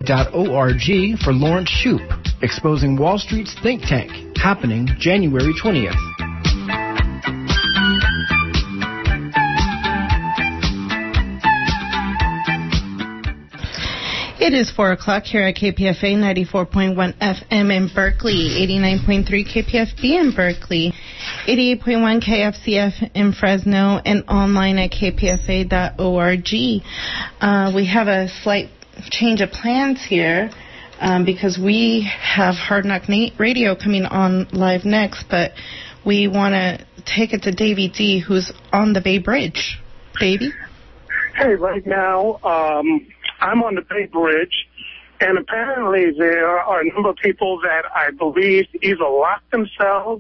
for Lawrence Shoup, Exposing Wall Street's Think Tank, happening January 20th. It is 4 o'clock here at KPFA 94.1 FM in Berkeley, 89.3 KPFB in Berkeley, 88.1 KFCF in Fresno, and online at kpfa.org. We have a slight change of plans here because we have Hard Knock Radio coming on live next, but we want to take it to Davey D, who's on the Bay Bridge. Davey? Hey, right now, I'm on the Bay Bridge, and apparently there are a number of people that I believe either locked themselves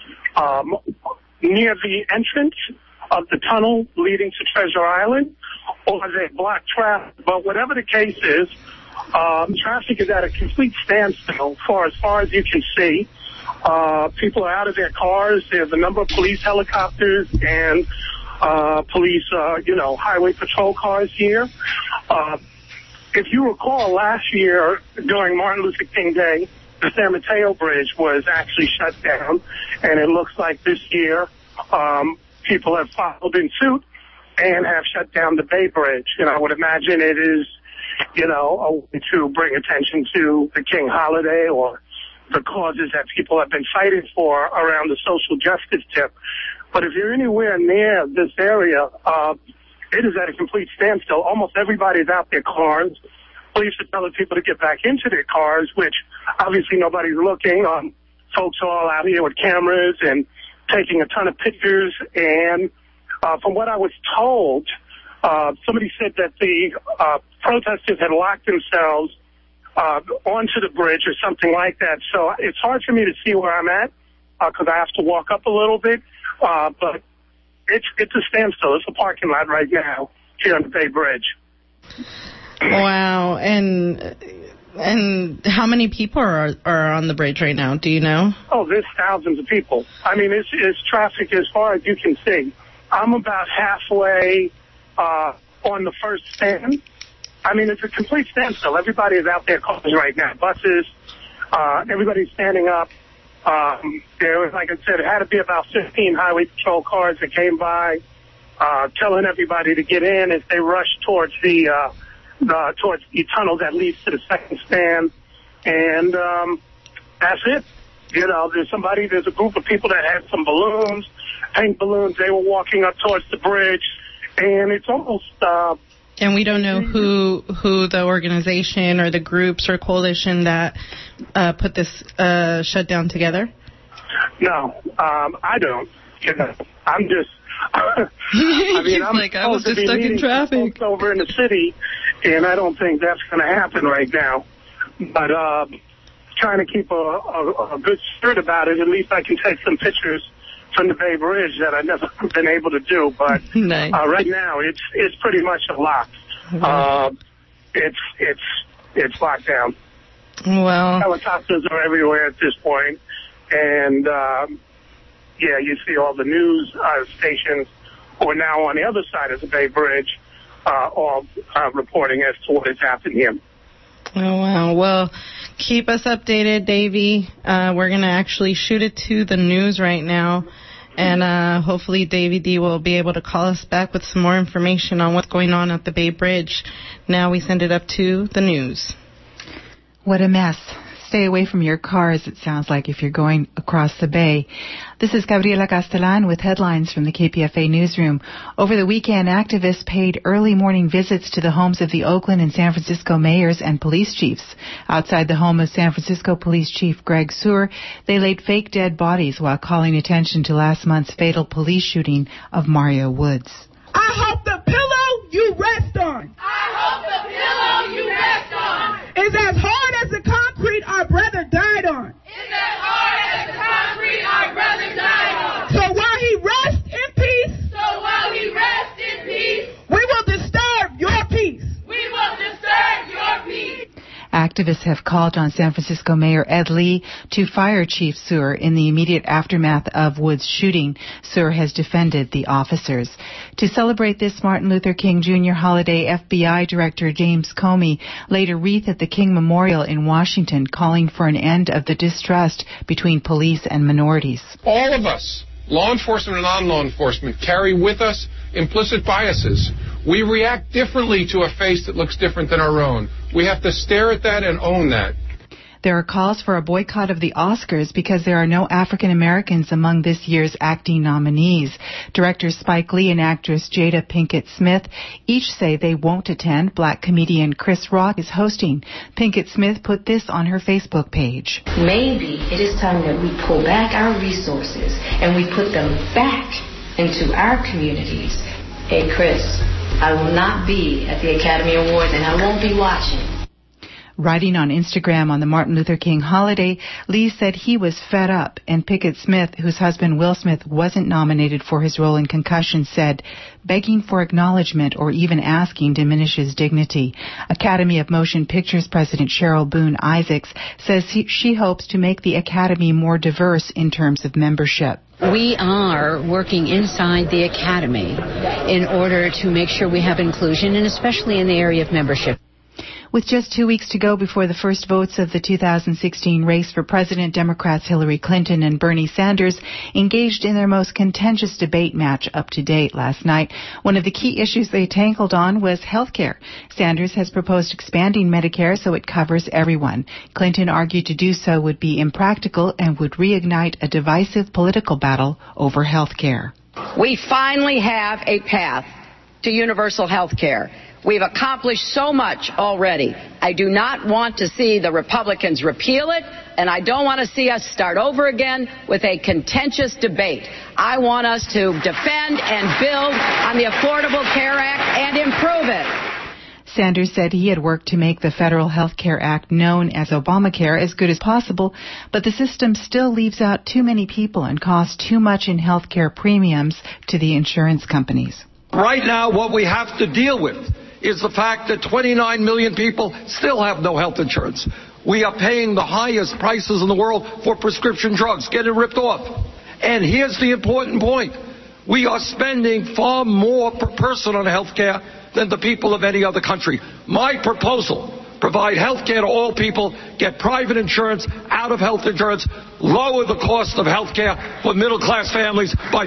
near the entrance of the tunnel leading to Treasure Island, or they blocked traffic. But whatever the case is, traffic is at a complete standstill for as far as you can see. People are out of their cars. There's a number of police helicopters and police, highway patrol cars here. If you recall, last year during Martin Luther King Day, the San Mateo Bridge was actually shut down, and it looks like this year people have followed in suit and have shut down the Bay Bridge. And I would imagine it is, a way to bring attention to the King holiday or the causes that people have been fighting for around the social justice tip. But if you're anywhere near this area, it is at a complete standstill. Almost everybody's out their cars. Police are telling people to get back into their cars, which obviously nobody's looking. Folks are all out here with cameras and taking a ton of pictures. And from what I was told, somebody said that the protesters had locked themselves onto the bridge or something like that. So it's hard for me to see where I'm at because I have to walk up a little bit. But it's a standstill. It's a parking lot right now here on the Bay Bridge. Wow. And how many people are on the bridge right now? Do you know? Oh, there's thousands of people. I mean, it's traffic as far as you can see. I'm about halfway on the first stand. I mean, it's a complete standstill. Everybody is out there cars right now. Buses, everybody's standing up. There was, like I said, it had to be about 15 highway patrol cars that came by, telling everybody to get in as they rushed towards the tunnel that leads to the second stand. And that's it. There's a group of people that had some balloons, pink balloons. They were walking up towards the bridge, and it's almost... And we don't know who the organization or the groups or coalition that put this shutdown together? No, I don't. I'm just... I was just stuck in traffic. Over in the city, and I don't think that's going to happen right now. But trying to keep a good spirit about it, at least I can take some pictures from the Bay Bridge that I've never been able to do. But nice. Right now, it's pretty much a lock. It's locked down. Well, helicopters are everywhere at this point, and you see all the news stations who are now on the other side of the Bay Bridge, all reporting as to what has happened here. Oh, wow. Well, keep us updated, Davey. We're going to actually shoot it to the news right now. And hopefully Davey D will be able to call us back with some more information on what's going on at the Bay Bridge. Now we send it up to the news. What a mess. Stay away from your cars, it sounds like, if you're going across the bay. This is Gabriela Castellan with headlines from the KPFA newsroom. Over the weekend, activists paid early morning visits to the homes of the Oakland and San Francisco mayors and police chiefs. Outside the home of San Francisco Police Chief Greg Suhr, they laid fake dead bodies while calling attention to last month's fatal police shooting of Mario Woods. I hope the pillow you rest on. Is as hard as the concrete our brother died on. So while he rests in peace, we will disturb your peace. Activists have called on San Francisco Mayor Ed Lee to fire Chief Suhr in the immediate aftermath of Wood's shooting. Suhr has defended the officers. To celebrate this Martin Luther King Jr. holiday, FBI Director James Comey laid a wreath at the King Memorial in Washington, calling for an end of the distrust between police and minorities. All of us, law enforcement and non-law enforcement, carry with us implicit biases. We react differently to a face that looks different than our own. We have to stare at that and own that. There are calls for a boycott of the Oscars because there are no African Americans among this year's acting nominees. Director Spike Lee and actress Jada Pinkett Smith each say they won't attend. Black comedian Chris Rock is hosting. Pinkett Smith put this on her Facebook page. Maybe it is time that we pull back our resources and we put them back into our communities. Hey, Chris, I will not be at the Academy Awards and I won't be watching. Writing on Instagram on the Martin Luther King holiday, Lee said he was fed up, and Pinkett Smith, whose husband Will Smith wasn't nominated for his role in Concussion, said, begging for acknowledgement or even asking diminishes dignity. Academy of Motion Pictures President Cheryl Boone Isaacs says she hopes to make the Academy more diverse in terms of membership. We are working inside the Academy in order to make sure we have inclusion, and especially in the area of membership. With just 2 weeks to go before the first votes of the 2016 race for president, Democrats Hillary Clinton and Bernie Sanders engaged in their most contentious debate match up to date last night. One of the key issues they tangled on was health care. Sanders has proposed expanding Medicare so it covers everyone. Clinton argued to do so would be impractical and would reignite a divisive political battle over health care. We finally have a path to universal health care. We've accomplished so much already. I do not want to see the Republicans repeal it, and I don't want to see us start over again with a contentious debate. I want us to defend and build on the Affordable Care Act and improve it. Sanders said he had worked to make the Federal Health Care Act, known as Obamacare, as good as possible, but the system still leaves out too many people and costs too much in health care premiums to the insurance companies. Right now, what we have to deal with is the fact that 29 million people still have no health insurance. We are paying the highest prices in the world for prescription drugs, getting ripped off. And here's the important point. We are spending far more per person on health care than the people of any other country. My proposal: provide health care to all people, get private insurance out of health insurance, lower the cost of health care for middle-class families by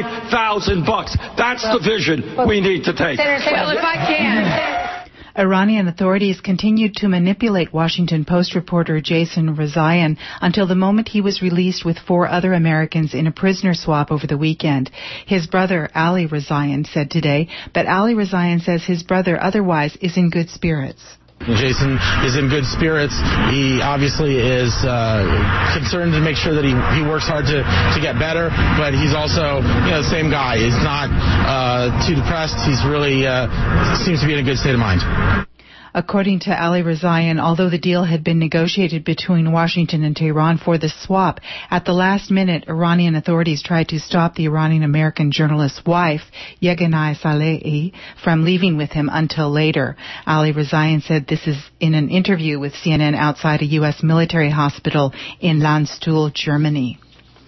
$5,000. That's the vision we need to take. Well, if I can. Iranian authorities continued to manipulate Washington Post reporter Jason Rezaian until the moment he was released with 4 other Americans in a prisoner swap over the weekend. His brother, Ali Rezaian, said today, but Ali Rezaian says his brother otherwise is in good spirits. Jason is in good spirits. He obviously is concerned to make sure that he works hard to get better, but he's also the same guy. He's not too depressed. He's really seems to be in a good state of mind. According to Ali Rezaian, although the deal had been negotiated between Washington and Tehran for the swap, at the last minute, Iranian authorities tried to stop the Iranian-American journalist's wife, Yeganeh Salehi, from leaving with him until later. Ali Rezaian said this is in an interview with CNN outside a U.S. military hospital in Landstuhl, Germany.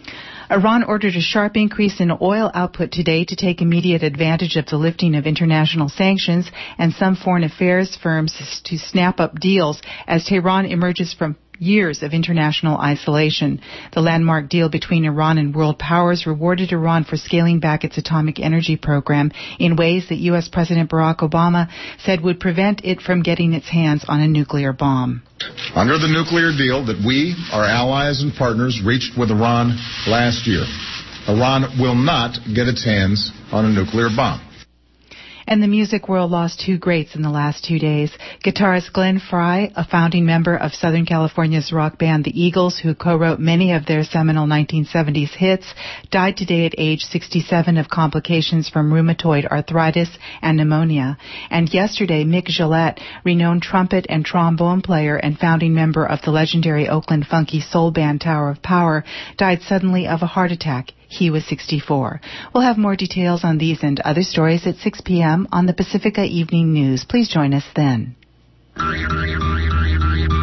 Iran ordered a sharp increase in oil output today to take immediate advantage of the lifting of international sanctions and some foreign affairs firms to snap up deals as Tehran emerges from years of international isolation. The landmark deal between Iran and world powers rewarded Iran for scaling back its atomic energy program in ways that U.S. President Barack Obama said would prevent it from getting its hands on a nuclear bomb. Under the nuclear deal that we, our allies and partners, reached with Iran last year, Iran will not get its hands on a nuclear bomb. And the music world lost 2 greats in the last 2 days. Guitarist Glenn Frey, a founding member of Southern California's rock band The Eagles, who co-wrote many of their seminal 1970s hits, died today at age 67 of complications from rheumatoid arthritis and pneumonia. And yesterday, Mick Gillette, renowned trumpet and trombone player and founding member of the legendary Oakland funky soul band Tower of Power, died suddenly of a heart attack. He was 64. We'll have more details on these and other stories at 6 p.m. on the Pacifica Evening News. Please join us then.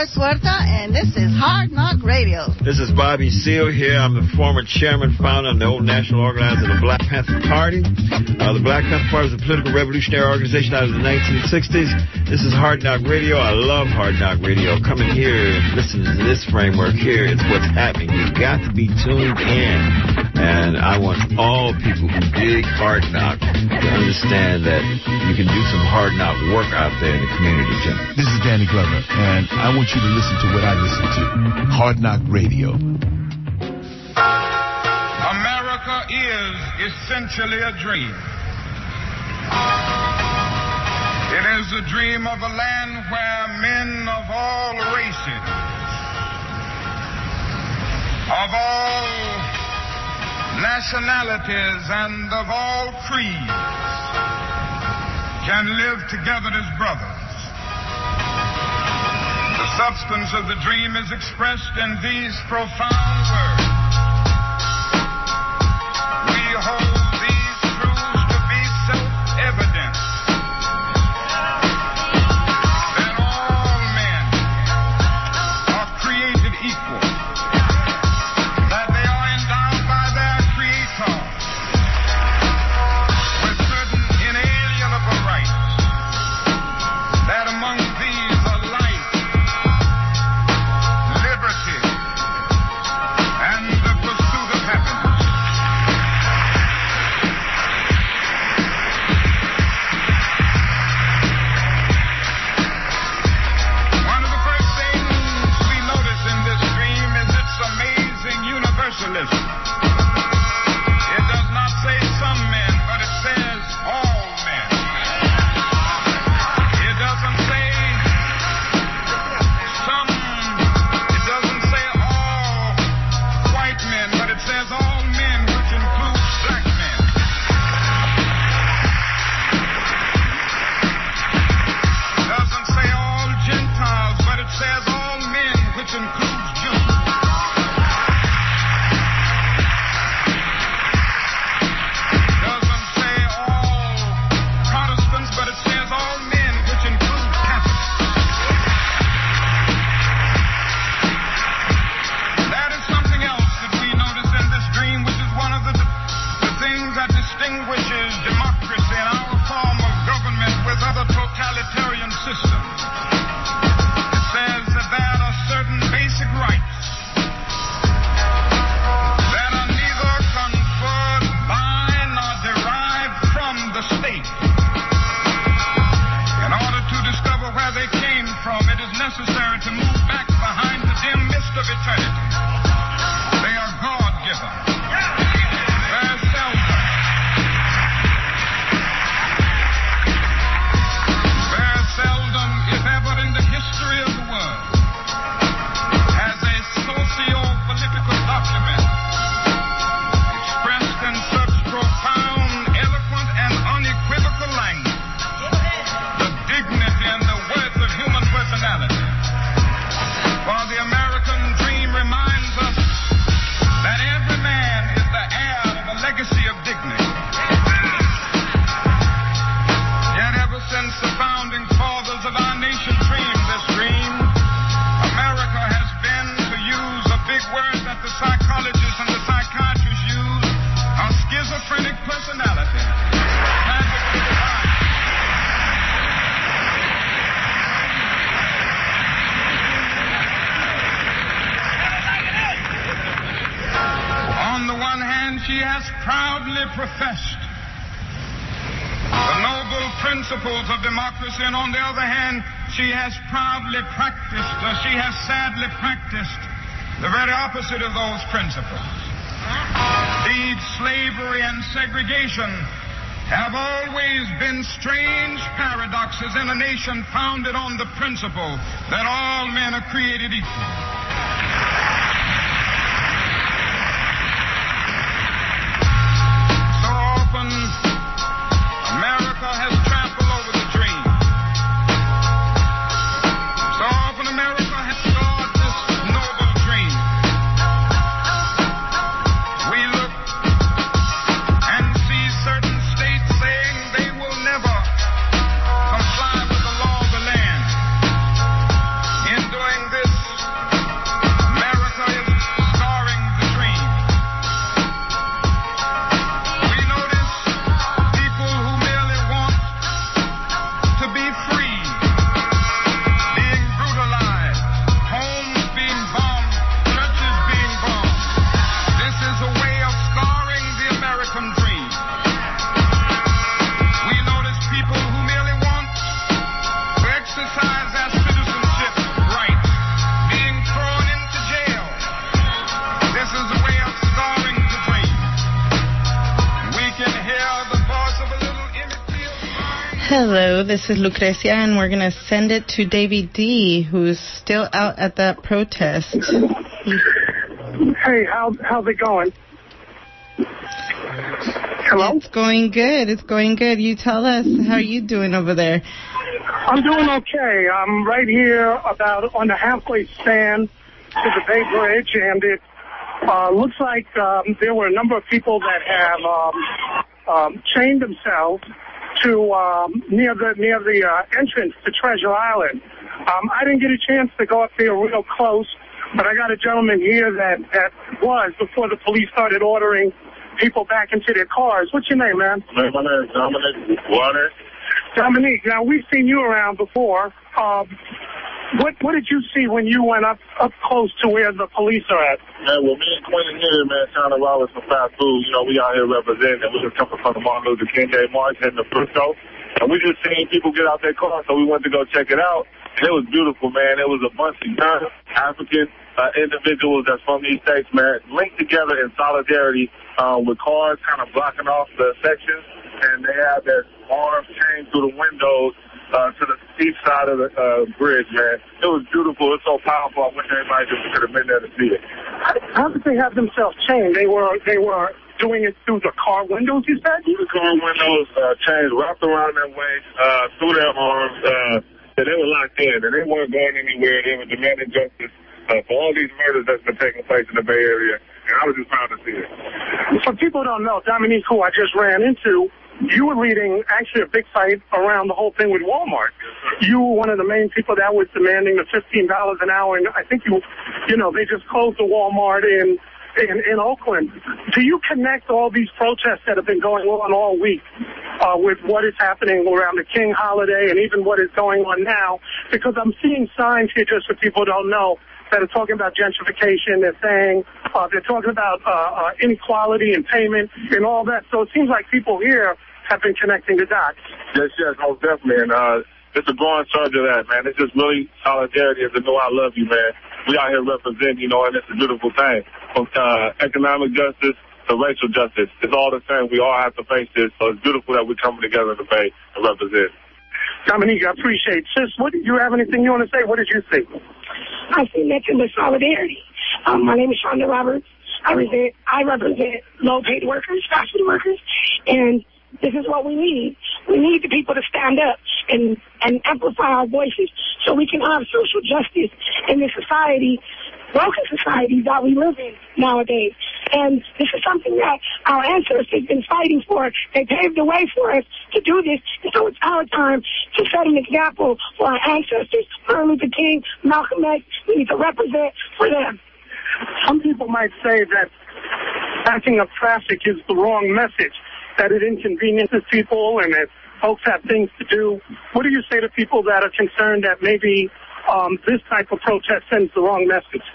Lois Huerta, and this is Hard Knock Radio. This is Bobby Seale here. I'm the former chairman, founder, and the old national organizer of the Black Panther Party. The Black Panther Party was a political revolutionary organization out of the 1960s. This is Hard Knock Radio. I love Hard Knock Radio. Come in here and listen to this framework here. It's what's happening. You've got to be tuned in. And I want all people who dig Hard Knock to understand that you can do some Hard Knock work out there in the community, Jim. This is Danny Glover, and I want you to listen to what I listen to. Hard Knock Radio. America is essentially a dream. It is a dream of a land where men of all races, of all nationalities, and of all creeds can live together as brothers. The substance of the dream is expressed in these profound words. We hold these truths to be self-evident, that all men are created equal, that they are endowed by their Creator with certain inalienable rights, that among these are life, liberty, and the pursuit of happiness. One of the first things we notice in this dream is its amazing universalism. It does not say some men, but it says all men. It doesn't say some, it doesn't say all white men, but it says all men, which includes black men. It doesn't say all Gentiles, but it says all men, which includes Jews. Doesn't say all Protestants, but it says all men, which includes Catholics. That is something else that we notice in this dream, which is one of the things that distinguishes democracy and our form of government with other totalitarian systems. It says that there are certain basic rights that are neither conferred by nor derived from the state. In order to discover where they came from, it is necessary to move back behind the dim mist of eternity. They are God-given. Very seldom. Very seldom, if ever in the history of the world, has a socio-political document expressed in such profound, eloquent, and unequivocal language the dignity and the worth of human personality. For the American dream reminds us that every man is the heir of a legacy of dignity. Yet ever since the founding fathers of our nation dreamed this dream, America has been, to use a big word that the psychologists and the psychiatrists use, a schizophrenic personality. On the one hand, she has proudly professed the noble principles of democracy, and on the other hand, she has proudly practiced, or she has sadly practiced, the very opposite of those principles. Indeed, slavery and segregation have always been strange paradoxes in a nation founded on the principle that all men are created equal. So often, America has trampled over the dream. So often, America has scarred this noble dream. We look and see certain states saying they will never comply with the law of the land. In doing this, Hello, this is Lucrecia, and we're going to send it to Davey D., who's still out at that protest. Hey, how's it going? Hello? It's going good. It's going good. You tell us how you doing over there. I'm doing okay. I'm right here about on the halfway span to the Bay Bridge, and it looks like there were a number of people that have chained themselves to near the entrance to Treasure Island. I didn't get a chance to go up there real close, but I got a gentleman here that was before the police started ordering people back into their cars. What's your name, man? My name is Dominic Water. Dominique, now we've seen you around before. What did you see when you went up close to where the police are at? Man, well, me and Quentin here, man, trying to rob us some fast food. You know, we out here representing. We just coming from the Martin Luther King Day March heading to Frisco. And we just seen people get out their car, so we went to go check it out. And it was beautiful, man. It was a bunch of young African individuals that's from these states, man, linked together in solidarity with cars kind of blocking off the sections. And they had their arms chained through the windows to the east side of the bridge, man. It was beautiful. It was so powerful. I wish everybody just could have been there to see it. How did they have themselves chained? They were doing it through the car windows, you said? Through the car windows, chains wrapped around their waist, through their arms. And they were locked in, and they weren't going anywhere. They were demanding justice for all these murders that's been taking place in the Bay Area. And I was just proud to see it. For people who don't know, Dominique, who I just ran into, you were leading actually a big fight around the whole thing with Walmart. You were one of the main people that was demanding the $15 an hour, and I think they just closed the Walmart in Oakland. Do you connect all these protests that have been going on all week with what is happening around the King holiday and even what is going on now? Because I'm seeing signs here, just so people don't know, that are talking about gentrification. They're saying they're talking about inequality in payment and all that. So it seems like people here have been connecting the dots. Yes, most definitely. And it's a growing surge of that, man. It's just really solidarity as a know I love you, man. We out here representing, and it's a beautiful thing. From economic justice to racial justice, it's all the same. We all have to face this. So it's beautiful that we're coming together in the Bay to represent. Dominique, I appreciate it. Sis, do you have anything you want to say? What did you see? I see nothing but solidarity. My name is Shonda Roberts. I represent low-paid workers, fast food workers, and this is what we need. We need the people to stand up and amplify our voices so we can have social justice in this society, broken society that we live in nowadays. And this is something that our ancestors have been fighting for. They paved the way for us to do this. And so it's our time to set an example for our ancestors. Martin Luther King, Malcolm X, we need to represent for them. Some people might say that backing up traffic is the wrong message, that it inconveniences people and that folks have things to do. What do you say to people that are concerned that maybe this type of protest sends the wrong message?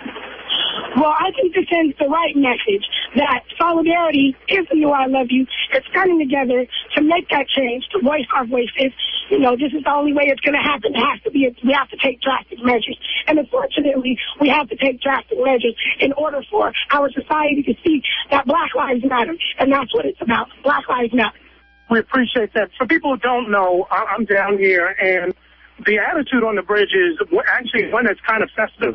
Well, I think this sends the right message, that solidarity is the new I love you. It's standing together to make that change, to voice our voices. This is the only way it's going to happen. We have to take drastic measures. And unfortunately, we have to take drastic measures in order for our society to see that Black Lives Matter. And that's what it's about. Black Lives Matter. We appreciate that. For people who don't know, I'm down here, and the attitude on the bridge is actually when it's kind of festive.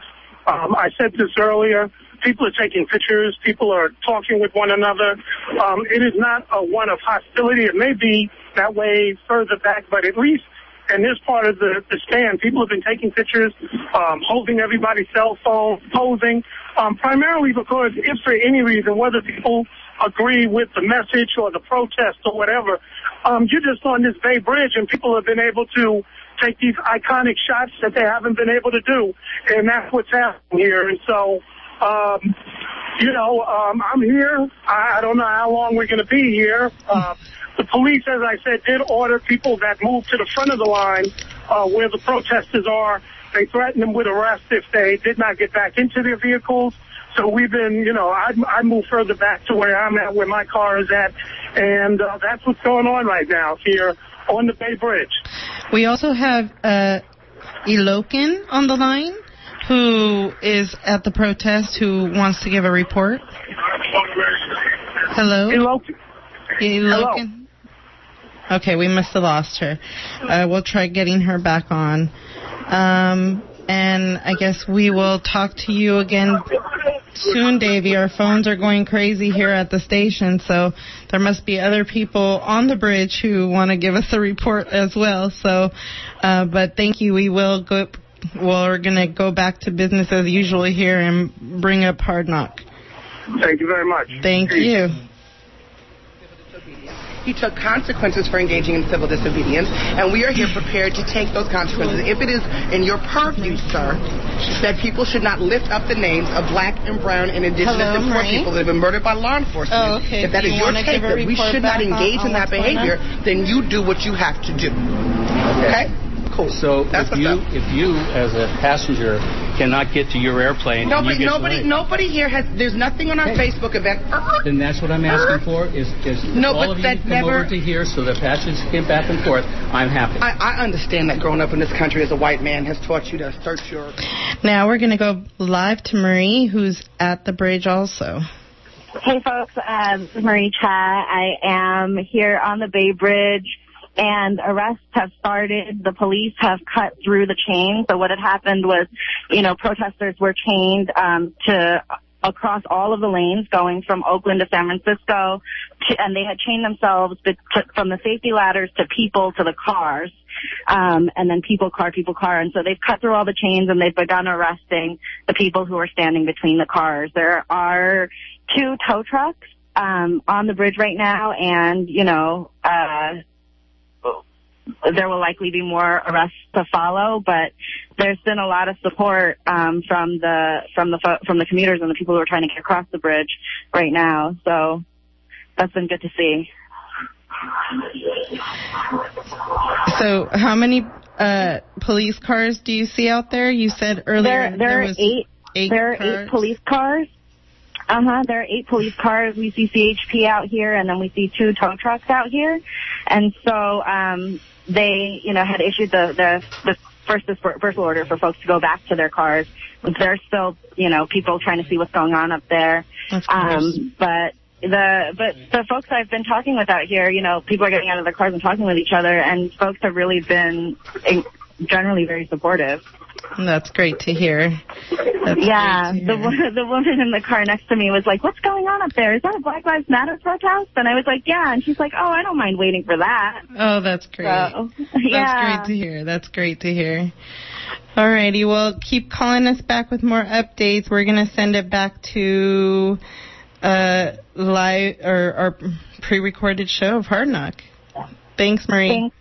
I said this earlier. People are taking pictures. People are talking with one another. It is not one of hostility. It may be that way further back, but at least in this part of the stand, people have been taking pictures, holding everybody's cell phone, posing, primarily because if for any reason, whether people agree with the message or the protest or whatever, you're just on this Bay Bridge and people have been able to take these iconic shots that they haven't been able to do, and that's what's happening here. And so, I'm here. I don't know how long we're going to be here. The police, as I said, did order people that moved to the front of the line where the protesters are. They threatened them with arrest if they did not get back into their vehicles. So we've been, I moved further back to where I'm at, where my car is at, and that's what's going on right now here on the Bay Bridge. We also have Ilokin on the line, who is at the protest, who wants to give a report. Hello? Ilokin. Hello. Okay, we must have lost her. We'll try getting her back on. And I guess we will talk to you again soon, Davey. Our phones are going crazy here at the station, so there must be other people on the bridge who want to give us a report as well. So, but thank you. We're going to go back to business as usual here and bring up Hard Knock. Thank you very much. Thank you. He took consequences for engaging in civil disobedience, and we are here prepared to take those consequences. If it is in your purview, sir, that people should not lift up the names of black and brown and indigenous and poor people that have been murdered by law enforcement, if that is your take that we should not engage in that behavior, then you do what you have to do. Okay? Cool. So if you as a passenger cannot get to your airplane, nobody here has. There's nothing on our Facebook event. Then that's what I'm asking for. Is all of you come over to here so that passengers can get back and forth? I'm happy. I understand that growing up in this country as a white man has taught you to search your. Now we're going to go live to Marie, who's at the bridge also. Hey folks, this is Marie Cha. I am here on the Bay Bridge. And arrests have started. The police have cut through the chain. So what had happened was, protesters were chained to across all of the lanes going from Oakland to San Francisco, and they had chained themselves from the safety ladders to people to the cars, and then people, car. And so they've cut through all the chains, and they've begun arresting the people who are standing between the cars. There are 2 tow trucks on the bridge right now, and, there will likely be more arrests to follow, but there's been a lot of support from the commuters and the people who are trying to get across the bridge right now. So that's been good to see. So how many police cars do you see out there? You said earlier there are 8. There are 8 police cars. There are 8 police cars. We see CHP out here, and then we see 2 tow trucks out here. And so they, had issued the first dispersal order for folks to go back to their cars. There's still, people trying to see what's going on up there. But the folks I've been talking with out here, people are getting out of their cars and talking with each other, and folks have really been generally very supportive. That's great to hear. The woman in the car next to me was like, "What's going on up there? Is that a Black Lives Matter protest?" And I was like, "Yeah." And she's like, "Oh, I don't mind waiting for that." Oh, that's great. So, That's great to hear. All righty. Well, keep calling us back with more updates. We're going to send it back to live or our pre-recorded show of Hard Knock. Thanks, Marie. Thanks.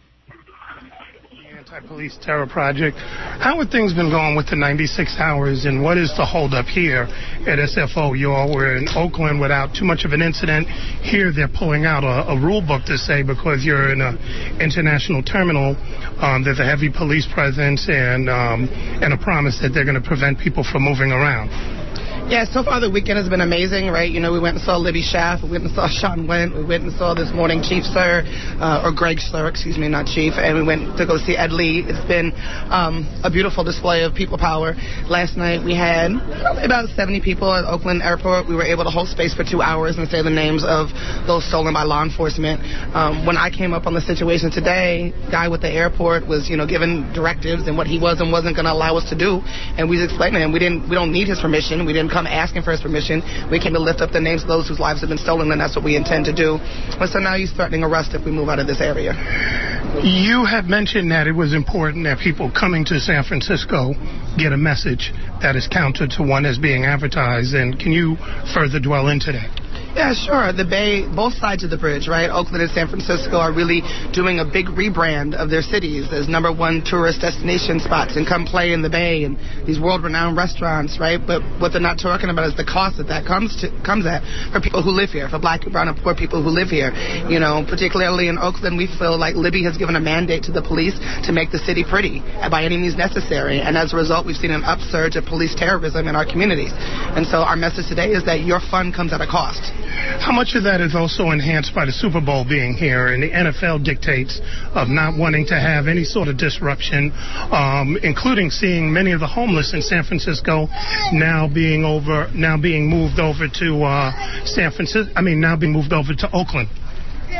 Anti-police terror project. How have things been going with the 96 hours, and what is the holdup here at SFO? You all were in Oakland without too much of an incident. Here they're pulling out a rule book to say because you're in an international terminal, there's a heavy police presence and a promise that they're going to prevent people from moving around. Yeah, so far the weekend has been amazing, right? We went and saw Libby Schaaf, we went and saw Sean Wendt, we went and saw this morning Chief Slur, or Greg Slur, excuse me, not Chief, and we went to go see Ed Lee. It's been a beautiful display of people power. Last night we had about 70 people at Oakland Airport. We were able to hold space for 2 hours and say the names of those stolen by law enforcement. When I came up on the situation today, guy with the airport was, given directives and what he was and wasn't going to allow us to do, and we explained to him we don't need his permission. We didn't come asking for his permission. We came to lift up the names of those whose lives have been stolen, and that's what we intend to do. And so now he's threatening arrest if we move out of this area. You have mentioned that it was important that people coming to San Francisco get a message that is counter to one that's being advertised, and can you further dwell into that? Yeah, sure. The Bay, both sides of the bridge, right? Oakland and San Francisco are really doing a big rebrand of their cities as #1 tourist destination spots and come play in the Bay and these world-renowned restaurants, right? But what they're not talking about is the cost that comes at for people who live here, for black, brown, and poor people who live here. Particularly in Oakland, we feel like Libby has given a mandate to the police to make the city pretty by any means necessary. And as a result, we've seen an upsurge of police terrorism in our communities. And so our message today is that your fun comes at a cost. How much of that is also enhanced by the Super Bowl being here and the NFL dictates of not wanting to have any sort of disruption, including seeing many of the homeless in San Francisco now being moved over to Oakland?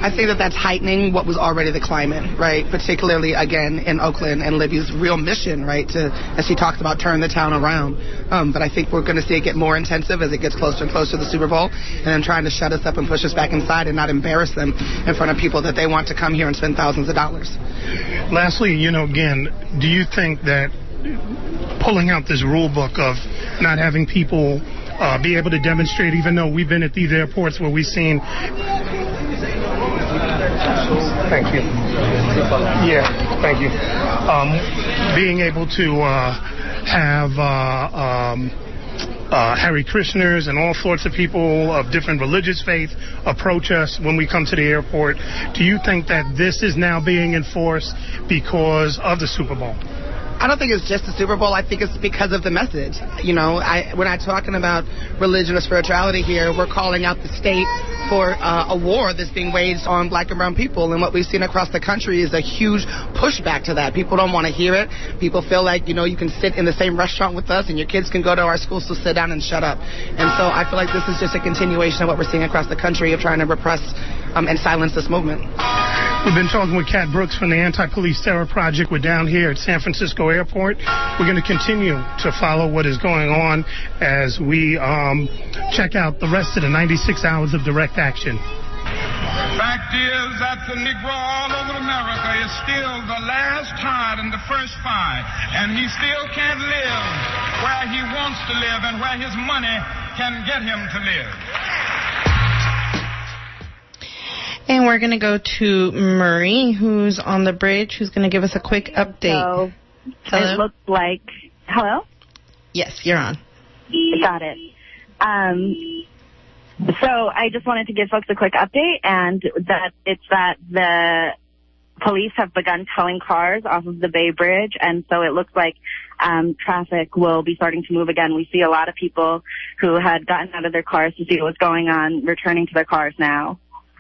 I think that that's heightening what was already the climate, right? Particularly, again, in Oakland and Libby's real mission, right, to, as she talks about, turn the town around. But I think we're going to see it get more intensive as it gets closer and closer to the Super Bowl, and then trying to shut us up and push us back inside and not embarrass them in front of people that they want to come here and spend thousands of dollars. Lastly, again, do you think that pulling out this rule book of not having people be able to demonstrate, even though we've been at these airports where we've seen... Thank you. Yeah, thank you. Being able to have Hare Krishners and all sorts of people of different religious faith approach us when we come to the airport. Do you think that this is now being enforced because of the Super Bowl? I don't think it's just the Super Bowl. I think it's because of the message. We're not talking about religion or spirituality here. We're calling out the state for a war that's being waged on black and brown people. And what we've seen across the country is a huge pushback to that. People don't want to hear it. People feel like, you can sit in the same restaurant with us and your kids can go to our schools, so sit down and shut up. And so I feel like this is just a continuation of what we're seeing across the country of trying to repress and silence this movement. We've been talking with Kat Brooks from the Anti-Police Terror Project. We're down here at San Francisco Airport. We're going to continue to follow what is going on as we check out the rest of the 96 hours of direct action. The fact is that the Negro all over America is still the last hired and the first fired, and he still can't live where he wants to live and where his money can get him to live. And we're going to go to Murray, who's on the bridge, who's going to give us a quick update. Hello? It looks like... Hello? Yes, you're on. Got it. So I just wanted to give folks a quick update, and that the police have begun towing cars off of the Bay Bridge, and so it looks like traffic will be starting to move again. We see a lot of people who had gotten out of their cars to see what was going on returning to their cars now.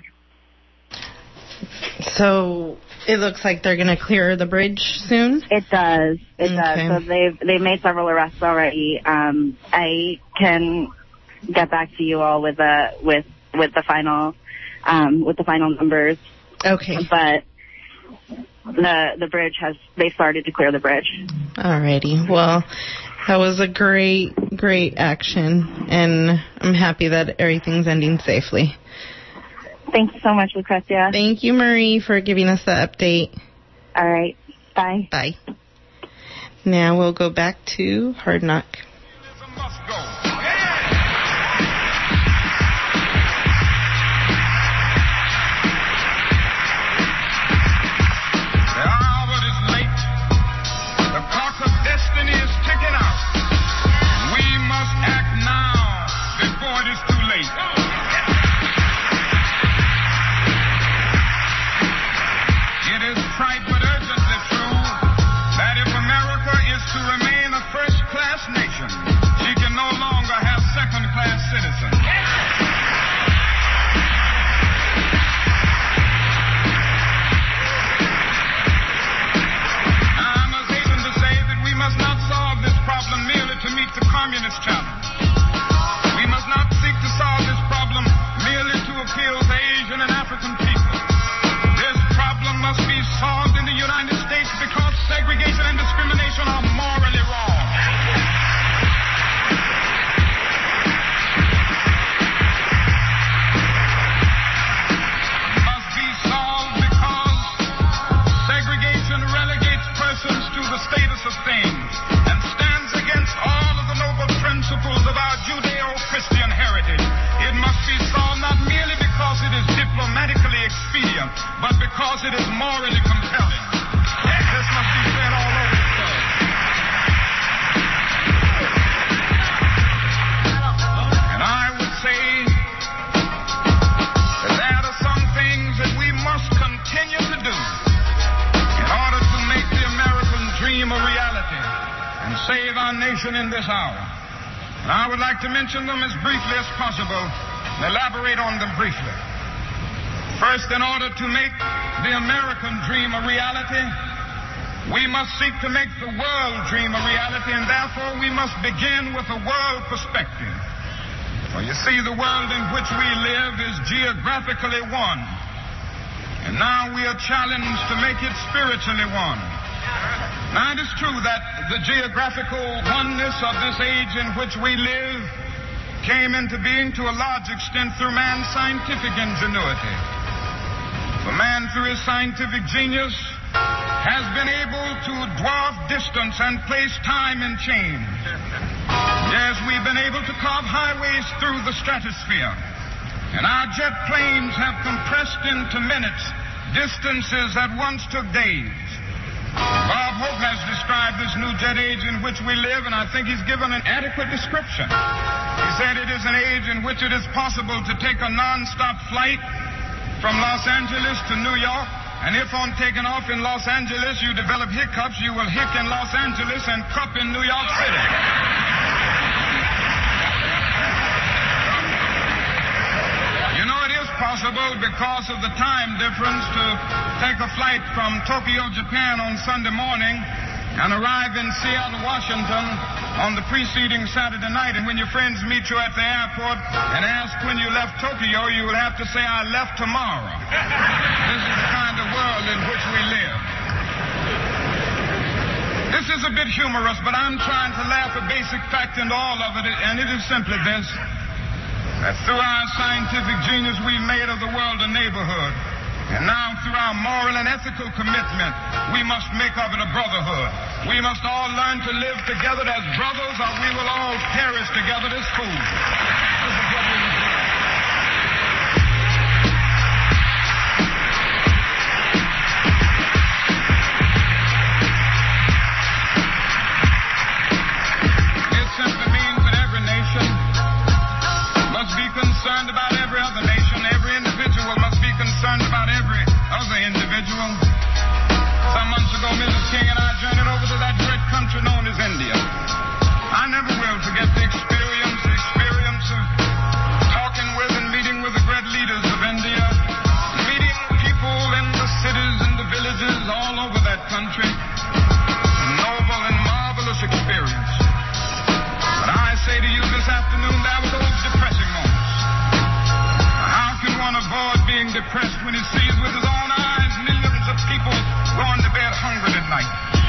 So it looks like they're going to clear the bridge soon? It does. It does. So they've made several arrests already. I can get back to you all with the final numbers. Okay. But the bridge they started to clear the bridge. Alrighty. Well, that was a great action, and I'm happy that everything's ending safely. Thank you so much, Lucrecia. Thank you, Marie, for giving us the update. All right. Bye. Bye. Now we'll go back to Hard Knock. Communist challenge. We must not seek to solve this problem merely to appeal to Asian and African people. This problem must be solved in the United States because segregation and discrimination are morally wrong. Must be solved because segregation relegates persons to the status of things and stands against all principles of our Judeo-Christian heritage. It must be solved not merely because it is diplomatically expedient, but because it is morally compelling. This must be said all over the place. And I would say that there are some things that we must continue to do in order to make the American dream a reality and save our nation in this hour. And I would like to mention them as briefly as possible and elaborate on them briefly. First, in order to make the American dream a reality, we must seek to make the world dream a reality, and therefore we must begin with a world perspective. For you see, the world in which we live is geographically one, And now we are challenged to make it spiritually one. Now it is true that the geographical oneness of this age in which we live came into being to a large extent through man's scientific ingenuity. For man, through his scientific genius, has been able to dwarf distance and place time in change. Yes, we've been able to carve highways through the stratosphere. And our jet planes have compressed into minutes distances that once took days. Bob Hope has described this new jet age in which we live, and I think he's given an adequate description. He said it is an age in which it is possible to take a non-stop flight from Los Angeles to New York, and if on taking off in Los Angeles you develop hiccups, you will hic in Los Angeles and cup in New York City. You know, it is possible because of the time difference to take a flight from Tokyo, Japan on Sunday morning and arrive in Seattle, Washington on the preceding Saturday night. And when your friends meet you at the airport and ask when you left Tokyo, you will have to say, I left tomorrow. This is the kind of world in which we live. This is a bit humorous, but I'm trying to laugh a basic fact into all of it, and it is simply this, that through our scientific genius we've made of the world a neighborhood. And now through our moral and ethical commitment, we must make of it a brotherhood. We must all learn to live together as brothers, or we will all perish together as fools. This is what we must do. It simply means that every nation must be concerned about every other nation. Every individual must be concerned about every other individual. Some months ago, Mrs. King and I journeyed over to that great country known as India. I never will forget the experience of talking with and meeting with the great leaders of India, meeting people in the cities and the villages all over that country. A noble and marvelous experience. But I say to you this afternoon, there were those depressing moments. How can one avoid being depressed when he sees with his own eyes millions of people going to bed hungry at night?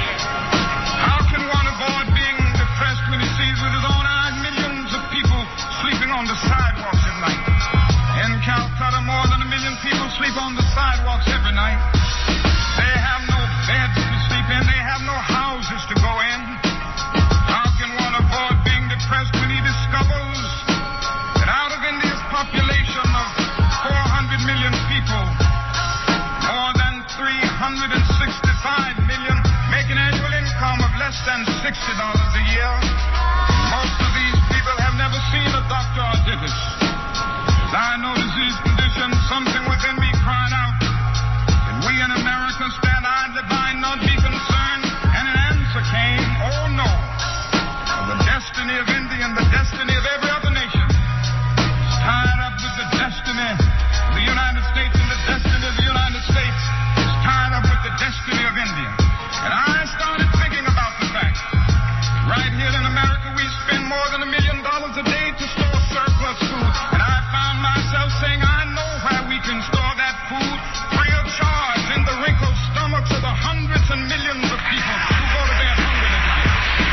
How can one avoid being depressed when he sees with his own eyes millions of people sleeping on the sidewalks at night? In Calcutta, more than 1 million people sleep on the sidewalks every night. They have no beds to sleep in. They have no houses to go in. How can one avoid being depressed when he discovers that out of India's population of 400 million people, more than 365 million make an annual income of less than $60 a year. Most of these people have never seen a doctor or dentist. As I notice these conditions, something within me crying out that we in America stand idly by and not be concerned. And an answer came, oh no. The destiny of India and the destiny of every other nation is tied up with the destiny of the United States, and the destiny of the United States is tied up with the destiny of India. And I started thinking about the fact right here in America we spend more than $1 million a day to store surplus food. And I found myself saying, I know where we can store that food free of charge, in the wrinkled stomachs of the hundreds and millions of people who go to bed hungry at night.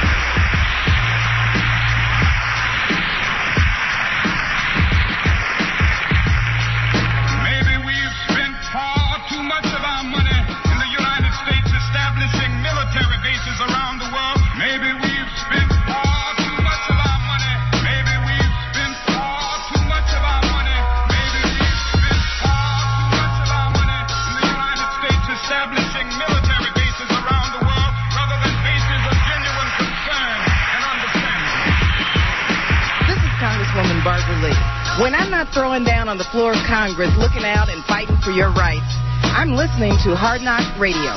Maybe we've spent far too much of our money in the United States establishing military bases around the world. Maybe we've spent far too much of our money. Maybe we've spent far too much of our money. Maybe we've spent far too much of our money in the United States establishing military bases around the world rather than bases of genuine concern and understanding. This is Congresswoman Barbara Lee. When I'm not throwing down on the floor of Congress, looking out and fighting for your rights, I'm listening to Hard Knock Radio.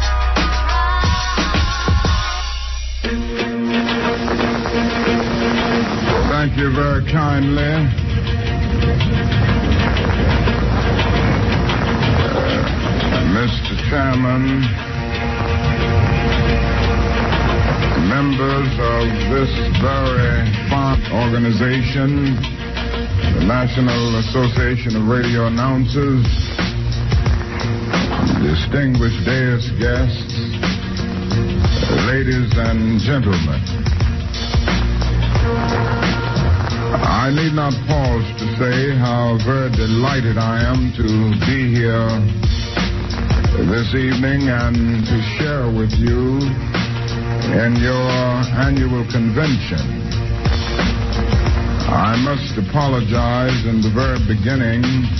Thank you very kindly. Mr. Chairman, members of this very fine organization, the National Association of Radio Announcers, distinguished dais guests, ladies and gentlemen, I need not pause to say how very delighted I am to be here this evening and to share with you in your annual convention. I must apologize in the very beginning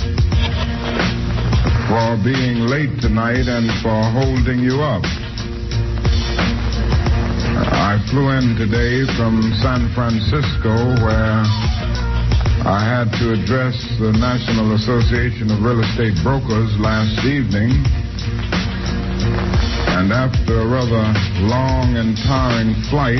for being late tonight and for holding you up. I flew in today from San Francisco, where I had to address the National Association of Real Estate Brokers last evening. And after a rather long and tiring flight,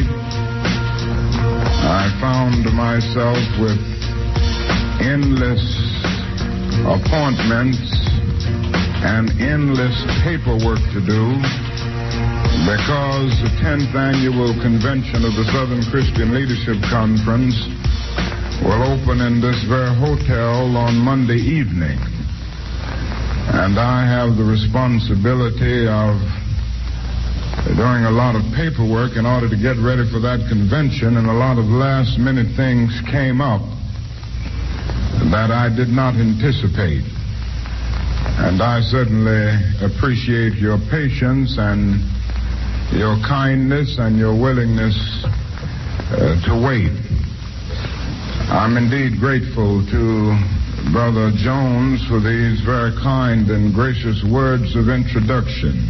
I found myself with endless appointments and endless paperwork to do, because the 10th annual convention of the Southern Christian Leadership Conference will open in this very hotel on Monday evening. And I have the responsibility of doing a lot of paperwork in order to get ready for that convention, and a lot of last-minute things came up that I did not anticipate. And I certainly appreciate your patience and your kindness and your willingness to wait. I'm indeed grateful to Brother Jones for these very kind and gracious words of introduction.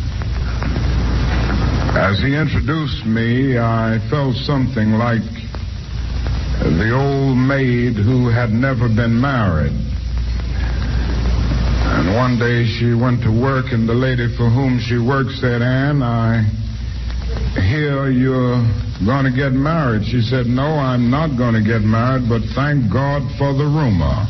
As he introduced me, I felt something like the old maid who had never been married. And one day she went to work, and the lady for whom she worked said, "Ann, I hear you're going to get married." She said, "No, I'm not going to get married, but thank God for the rumor."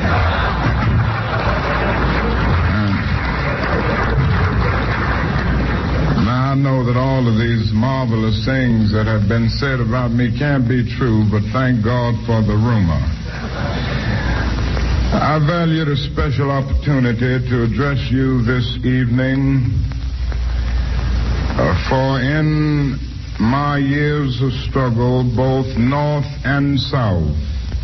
Now, I know that all of these marvelous things that have been said about me can't be true, but thank God for the rumor. I valued a special opportunity to address you this evening, for in my years of struggle, both north and south,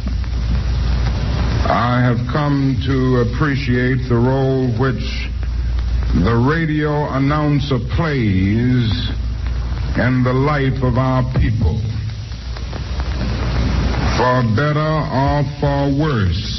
I have come to appreciate the role which the radio announcer plays in the life of our people, for better or for worse.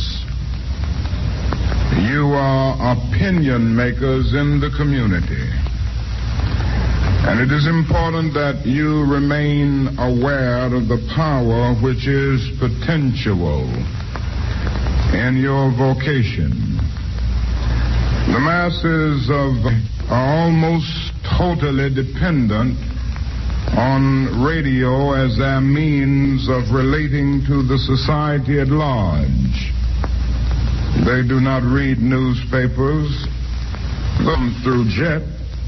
You are opinion makers in the community. And it is important that you remain aware of the power which is potential in your vocation. The masses are almost totally dependent on radio as their means of relating to the society at large. They do not read newspapers, them through jet.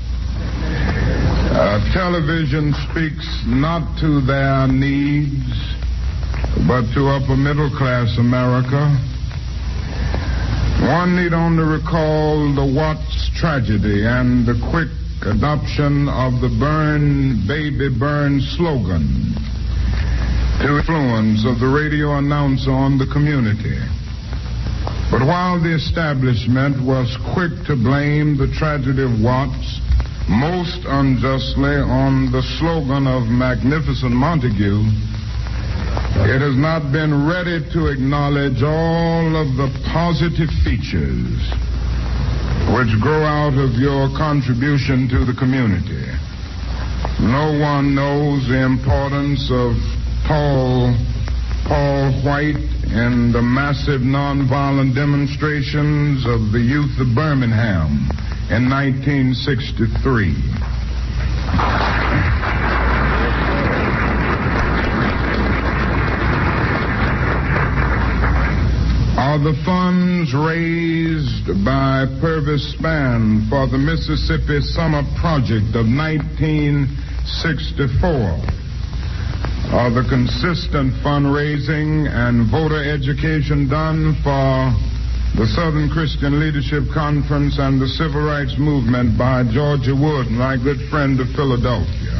Television speaks not to their needs, but to upper middle class America. One need only recall the Watts tragedy and the quick adoption of the Burn, Baby Burn slogan to influence of the radio announcer on the community. But while the establishment was quick to blame the tragedy of Watts, most unjustly on the slogan of Magnificent Montague, it has not been ready to acknowledge all of the positive features which grow out of your contribution to the community. No one knows the importance of Paul White in the massive nonviolent demonstrations of the youth of Birmingham in 1963. Are the funds raised by Purvis Spann for the Mississippi Summer Project of 1964? Are the consistent fundraising and voter education done for the Southern Christian Leadership Conference and the Civil Rights Movement by Georgia Wood, my good friend of Philadelphia.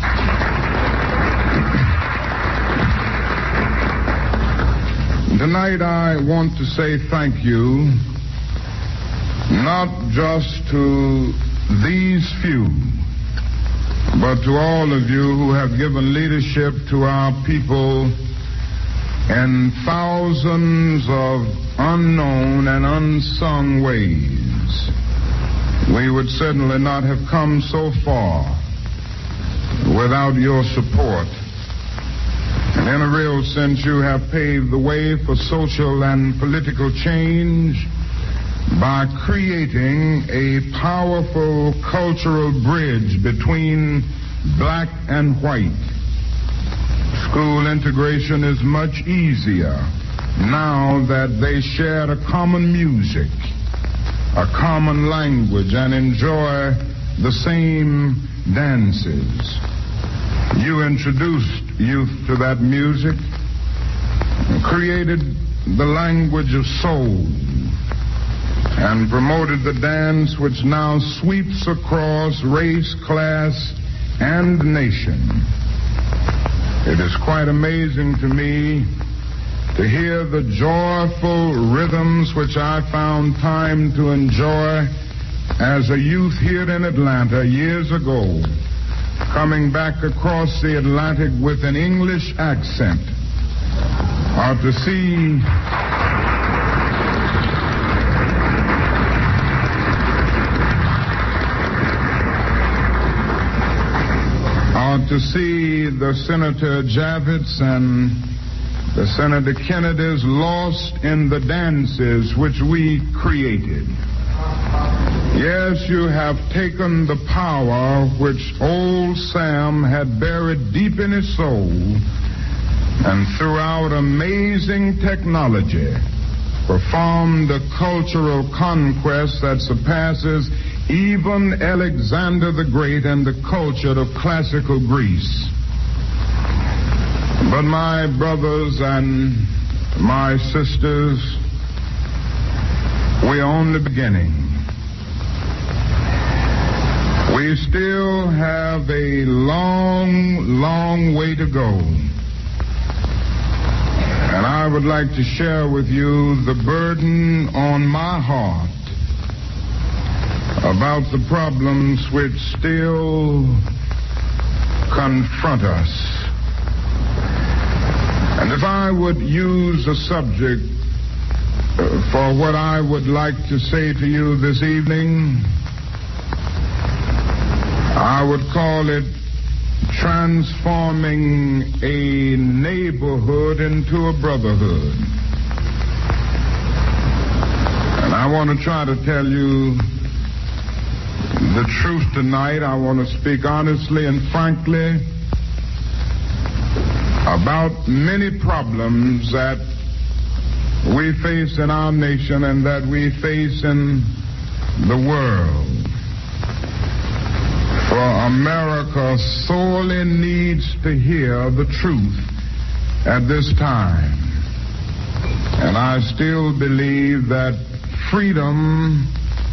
Tonight I want to say thank you, not just to these few, but to all of you who have given leadership to our people in thousands of unknown and unsung ways. We would certainly not have come so far without your support. And in a real sense, you have paved the way for social and political change by creating a powerful cultural bridge between black and white. School integration is much easier now that they share a common music, a common language, and enjoy the same dances. You introduced youth to that music, created the language of soul, and promoted the dance which now sweeps across race, class, and nation. It is quite amazing to me to hear the joyful rhythms which I found time to enjoy as a youth here in Atlanta years ago, coming back across the Atlantic with an English accent, or to see the Senator Javits and the Senator Kennedys lost in the dances which we created. Yes, you have taken the power which old Sam had buried deep in his soul, and throughout amazing technology performed a cultural conquest that surpasses even Alexander the Great and the culture of classical Greece. But my brothers and my sisters, we are only beginning. We still have a long, long way to go. And I would like to share with you the burden on my heart about the problems which still confront us. And if I would use a subject for what I would like to say to you this evening, I would call it transforming a neighborhood into a brotherhood. And I want to try to tell you the truth tonight. I want to speak honestly and frankly about many problems that we face in our nation and that we face in the world. For America sorely needs to hear the truth at this time. And I still believe that freedom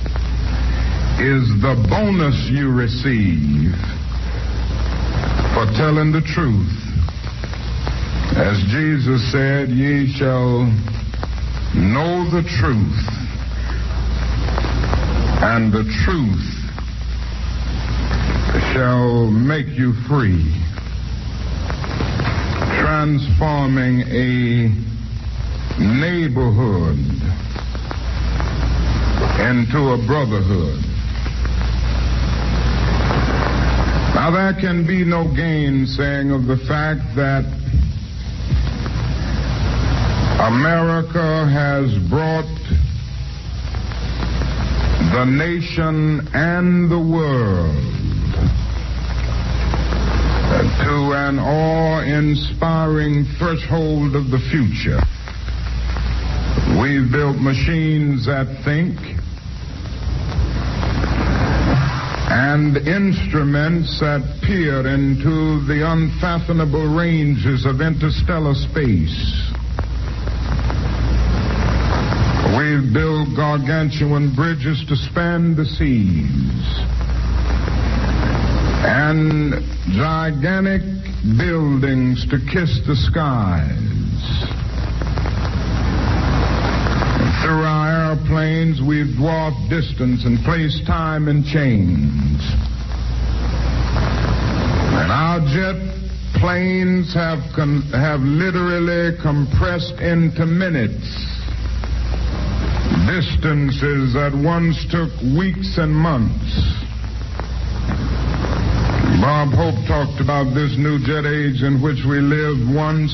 is the bonus you receive for telling the truth. As Jesus said, ye shall know the truth, and the truth shall make you free. Transforming a neighborhood into a brotherhood. Now, there can be no gainsaying of the fact that America has brought the nation and the world to an awe-inspiring threshold of the future. We've built machines that think and instruments that peer into the unfathomable ranges of interstellar space. We've built gargantuan bridges to span the seas and gigantic buildings to kiss the skies. And through our airplanes, we've dwarfed distance and placed time in chains. And our jet planes have literally compressed into minutes distances that once took weeks and months. Bob Hope talked about this new jet age in which we lived once.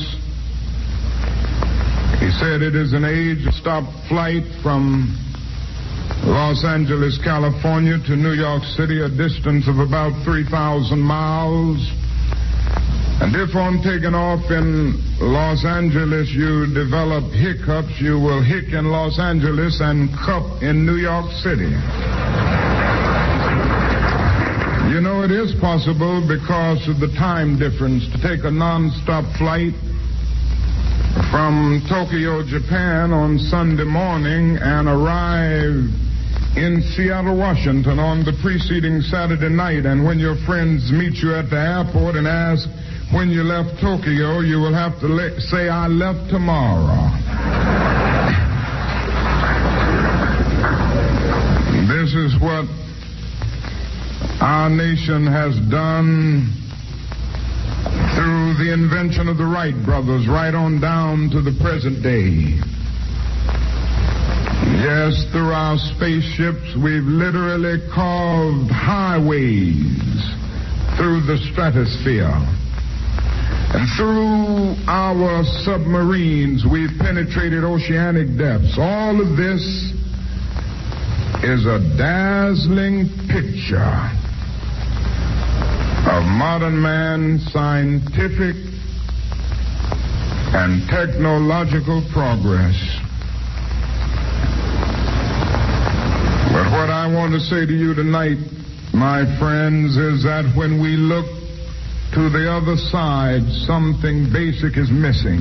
He said it is an age of stop flight from Los Angeles, California to New York City, a distance of about 3,000 miles. And if on taking off in Los Angeles you develop hiccups, you will hick in Los Angeles and cup in New York City. You know, it is possible because of the time difference to take a non-stop flight from Tokyo, Japan on Sunday morning and arrive in Seattle, Washington on the preceding Saturday night. And when your friends meet you at the airport and ask when you left Tokyo, you will have to say, I left tomorrow. This is what our nation has done through the invention of the Wright brothers right on down to the present day. Yes, through our spaceships, we've literally carved highways through the stratosphere. And through our submarines, we've penetrated oceanic depths. All of this is a dazzling picture of modern man's scientific and technological progress. But what I want to say to you tonight, my friends, is that when we look to the other side, something basic is missing.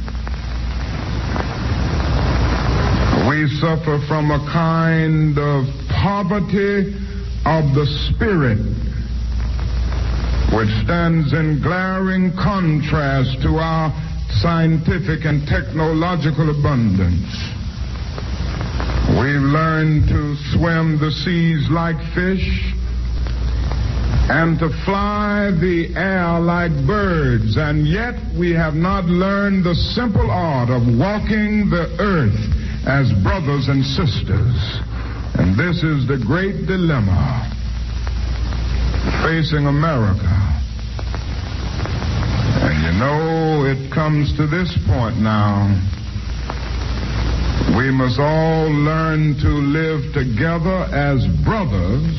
We suffer from a kind of poverty of the spirit, which stands in glaring contrast to our scientific and technological abundance. We've learned to swim the seas like fish and to fly the air like birds, and yet we have not learned the simple art of walking the earth as brothers and sisters. And this is the great dilemma facing America. And you know, it comes to this point now. We must all learn to live together as brothers,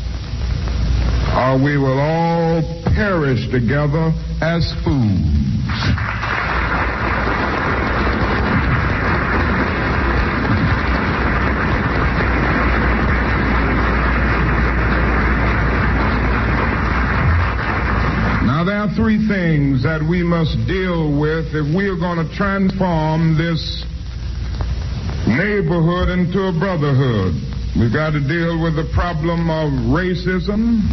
or we will all perish together as fools. Now, there are three things that we must deal with if we are going to transform this neighborhood into a brotherhood. We've got to deal with the problem of racism.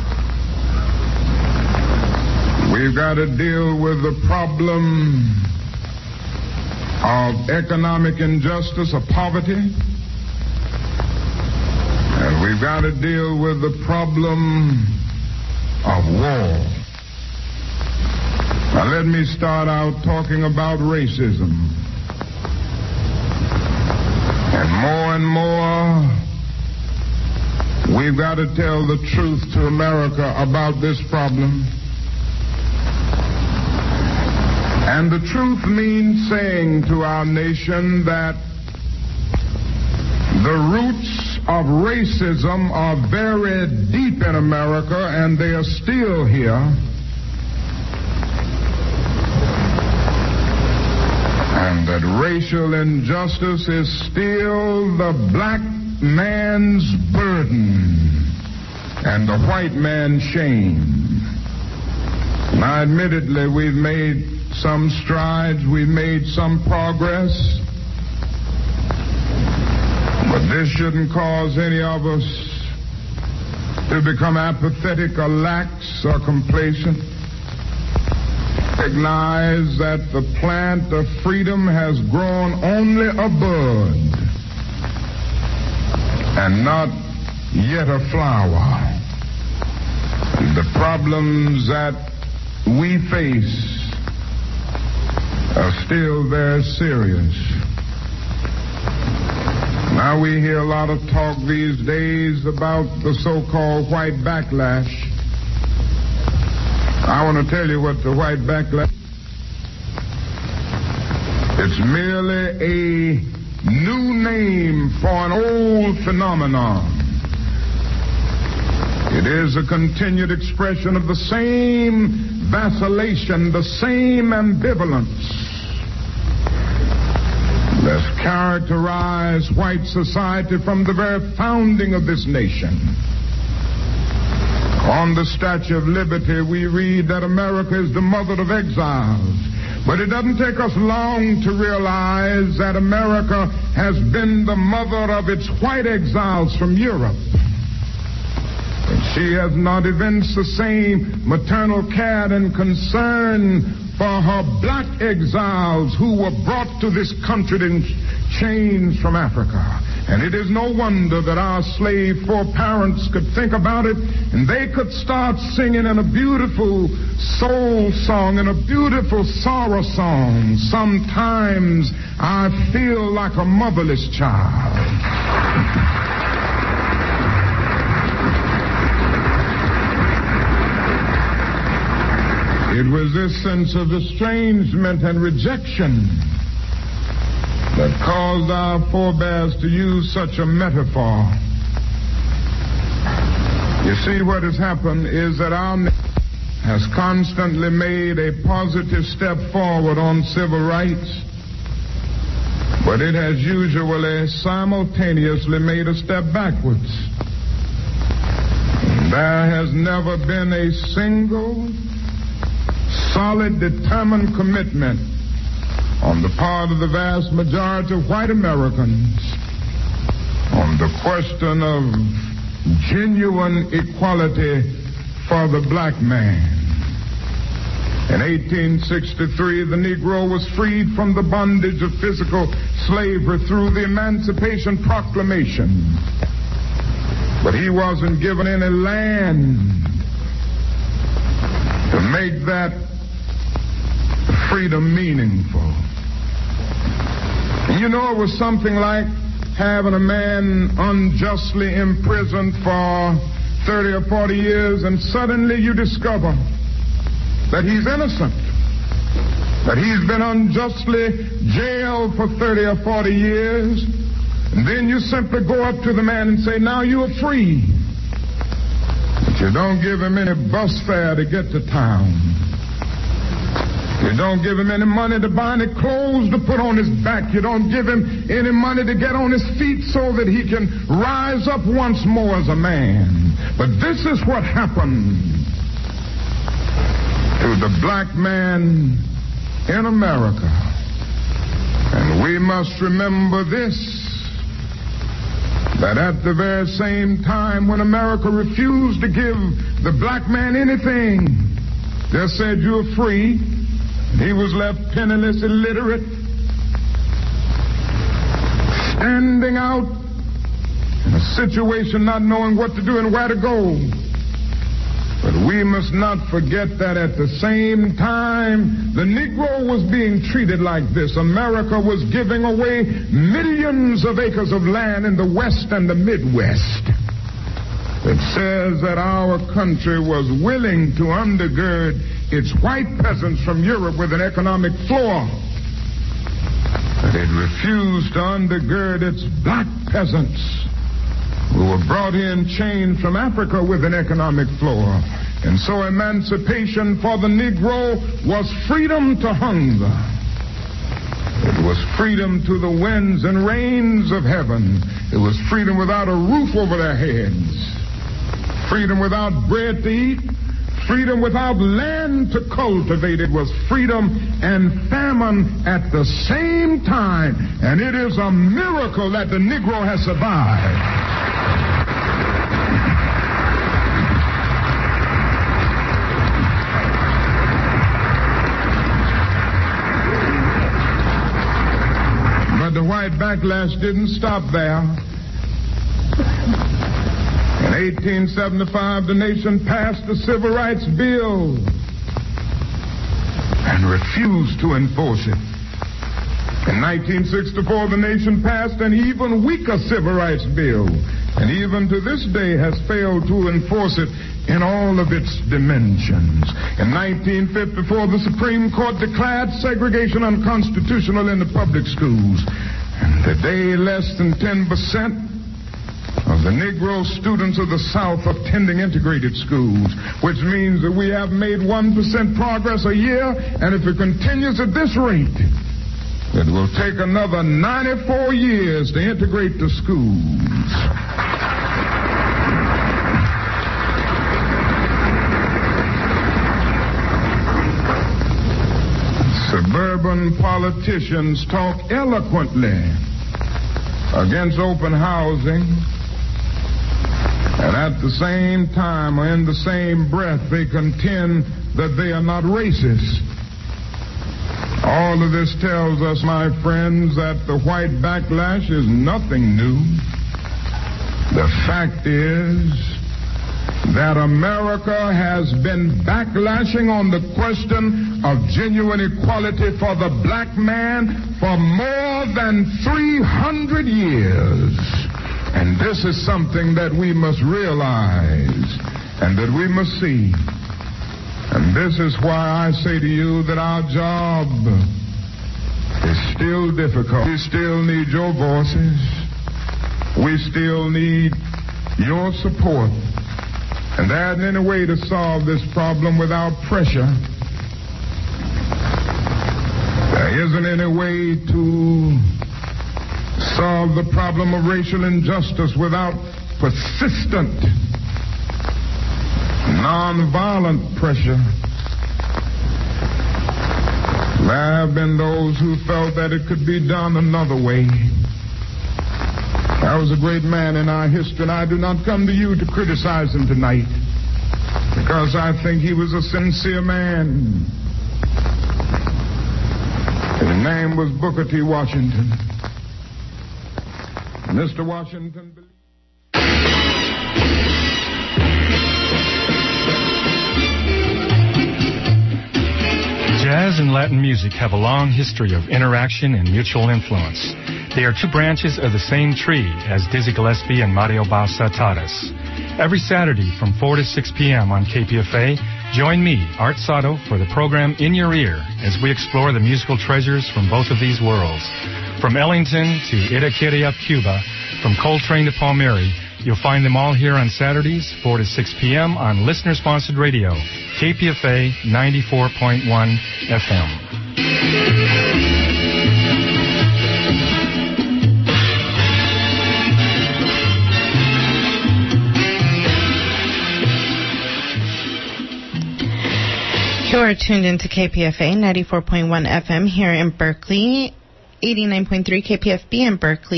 We've got to deal with the problem of economic injustice, of poverty. And we've got to deal with the problem of war. Now, let me start out talking about racism. And more, we've got to tell the truth to America about this problem. And the truth means saying to our nation that the roots of racism are very deep in America, and they are still here. And that racial injustice is still the black man's burden and the white man's shame. Now, admittedly, we've made some strides, we've made some progress. But this shouldn't cause any of us to become apathetic or lax or complacent. Recognize that the plant of freedom has grown only a bud and not yet a flower. And the problems that we face are still very serious. Now we hear a lot of talk these days about the so-called white backlash. I want to tell you what the white backlash is. It's merely a new name for an old phenomenon. It is a continued expression of the same vacillation, the same ambivalence that's characterized white society from the very founding of this nation. On the Statue of Liberty, we read that America is the mother of exiles. But it doesn't take us long to realize that America has been the mother of its white exiles from Europe. And she has not evinced the same maternal care and concern for her black exiles who were brought to this country in chains from Africa. And it is no wonder that our slave foreparents could think about it, and they could start singing in a beautiful soul song, in a beautiful sorrow song. Sometimes I feel like a motherless child. It was this sense of estrangement and rejection that caused our forebears to use such a metaphor. You see, what has happened is that our nation has constantly made a positive step forward on civil rights, but it has usually simultaneously made a step backwards. There has never been a single solid, determined commitment on the part of the vast majority of white Americans on the question of genuine equality for the black man. In 1863, the Negro was freed from the bondage of physical slavery through the Emancipation Proclamation. But he wasn't given any land to make that freedom meaningful. You know, it was something like having a man unjustly imprisoned for 30 or 40 years, and suddenly you discover that he's innocent, that he's been unjustly jailed for 30 or 40 years, and then you simply go up to the man and say, now you are free. But you don't give him any bus fare to get to town. You don't give him any money to buy any clothes to put on his back. You don't give him any money to get on his feet so that he can rise up once more as a man. But this is what happened to the black man in America. And we must remember this, that at the very same time when America refused to give the black man anything, they said, you're free. He was left penniless, illiterate, standing out in a situation not knowing what to do and where to go. But we must not forget that at the same time the Negro was being treated like this, America was giving away millions of acres of land in the West and the Midwest. It says that our country was willing to undergird its white peasants from Europe with an economic floor, but it refused to undergird its black peasants who were brought in chained from Africa with an economic floor. And so emancipation for the Negro was freedom to hunger. It was freedom to the winds and rains of heaven. It was freedom without a roof over their heads. Freedom without bread to eat. Freedom without land to cultivate it was freedom and famine at the same time. And it is a miracle that the Negro has survived. But the white backlash didn't stop there. In 1875, the nation passed the Civil Rights Bill and refused to enforce it. In 1964, the nation passed an even weaker Civil Rights Bill, and even to this day has failed to enforce it in all of its dimensions. In 1954, the Supreme Court declared segregation unconstitutional in the public schools, and today less than 10% of the Negro students of the South attending integrated schools, which means that we have made 1% progress a year, and if it continues at this rate, it will take another 94 years to integrate the schools. Suburban politicians talk eloquently against open housing, and at the same time, or in the same breath, they contend that they are not racist. All of this tells us, my friends, that the white backlash is nothing new. The fact is that America has been backlashing on the question of genuine equality for the black man for more than 300 years. And this is something that we must realize and that we must see. And this is why I say to you that our job is still difficult. We still need your voices. We still need your support. And there isn't any way to solve this problem without pressure. There isn't any way to solve the problem of racial injustice without persistent, nonviolent pressure. There have been those who felt that it could be done another way. There was a great man in our history, and I do not come to you to criticize him tonight, because I think he was a sincere man. His name was Booker T. Washington. Mr. Washington. Jazz and Latin music have a long history of interaction and mutual influence. They are two branches of the same tree, as Dizzy Gillespie and Mario Bausa taught us. Every Saturday from 4 to 6 p.m. on KPFA, join me, Art Sato, for the program In Your Ear as we explore the musical treasures from both of these worlds. From Ellington to Idaquira, Cuba, from Coltrane to Palmieri, you'll find them all here on Saturdays, 4 to 6 p.m. on listener-sponsored radio, KPFA 94.1 FM. You're tuned into KPFA 94.1 FM here in Berkeley, 89.3 KPFB in Berkeley.